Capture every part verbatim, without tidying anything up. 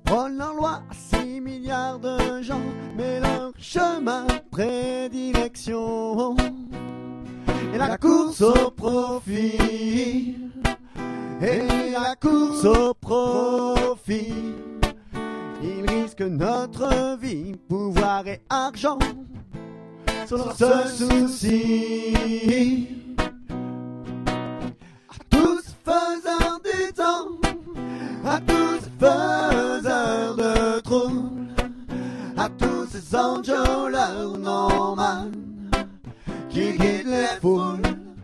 Prônent leur loi à six milliards de gens, mais leur chemin de prédilection est la course au profit. Et la course au profit, ils risquent notre vie, pouvoir et argent sont leurs seuls soucis. À tous faiseurs du temps, à tous faiseurs de troubles, à tous ces enjôleurs normaux qui guident les foules.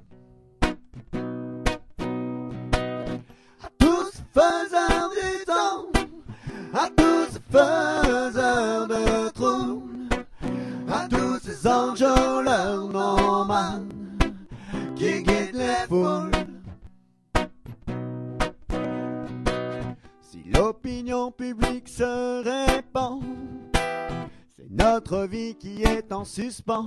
Faiseurs du temps, à tous faiseurs de troubles, à tous ces enjôleurs normaux qui guident les foules. Si l'opinion publique se répand, c'est notre vie qui est en suspens.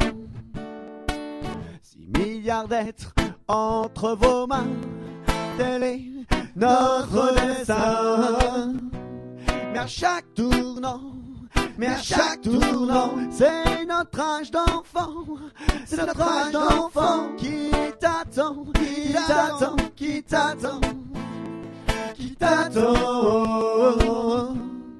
Six milliards d'êtres entre vos mains, tel est notre destin. Mais à chaque tournant, mais à chaque tournant, c'est notre âge d'enfant, c'est notre âge d'enfant qui t'attend, qui t'attend, qui t'attend, qui t'attend.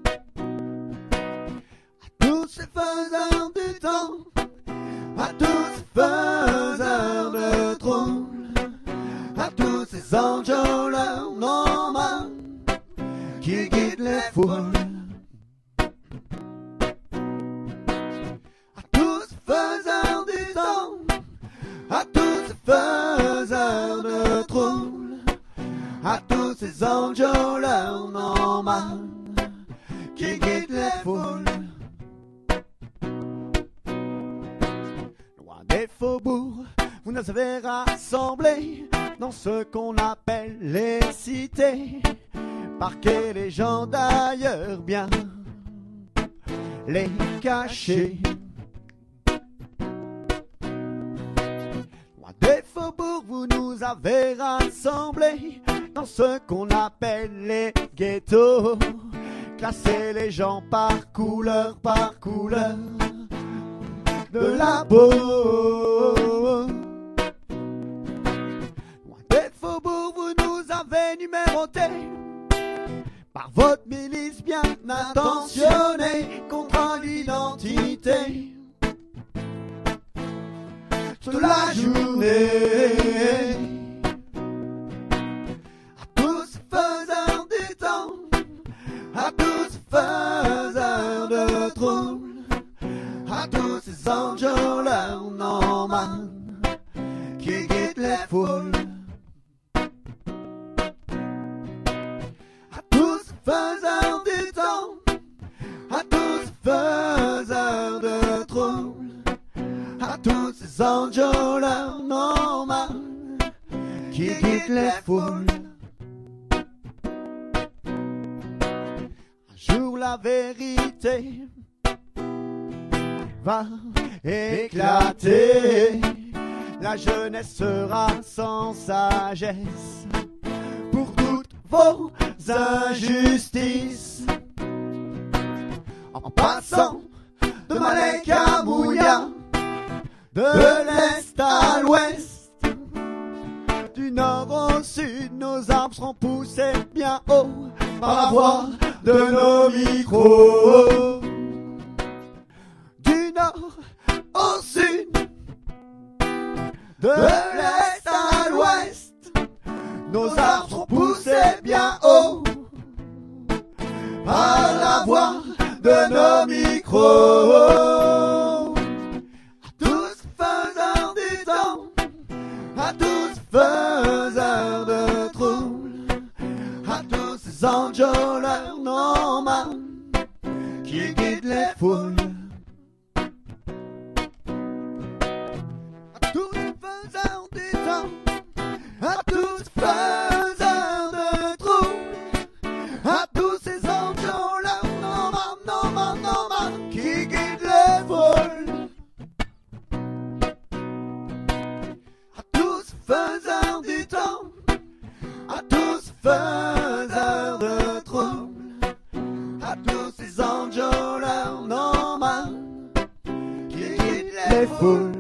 À tous ces faiseurs du temps, à tous ces faiseurs de troubles, à tous ces enjôleurs normaux qui guident les foules. À tous ces faiseurs du temps, à tous ces faiseurs de troubles, à tous ces enjôleurs normaux qui guident les foules. Loin des faubourgs, vous nous avez rassemblés dans ce qu'on appelle les cités, parquer les gens d'ailleurs bien les cacher. Loin des faubourgs, vous nous avez rassemblés dans ce qu'on appelle les ghettos, classer les gens par couleur, par couleur de la peau. Vous nous avez numérotés par votre milice bien intentionnée contre l'identité. Toute la journée, à tous faiseurs du temps, à tous faiseurs de troubles, à tous ces enjôleurs normaux qui guident les foules. Faiseurs du temps, à tous faiseurs de troubles, à tous ces enjôleurs normaux qui guident les foules. Un jour la vérité va éclater, la jeunesse sera sans sagesse pour toutes vos injustices. En passant de Malek à Mouya, de l'est à l'ouest, du nord au sud, nos arbres seront poussés bien haut par la voix de nos micros. Du nord au sud, de l'est à l'ouest, nos arbres sont poussés bien haut par la voix de nos micros. À tous faiseurs du temps, à tous faiseurs de troubles, à tous ces enjôleurs normaux qui guident les foules. À tous faiseurs du temps, à tous faiseurs de troubles, à tous ces enjôleurs normaux, normaux, normaux qui guident les foules. À tous faiseurs du temps, à tous faiseurs de troubles, à tous foule.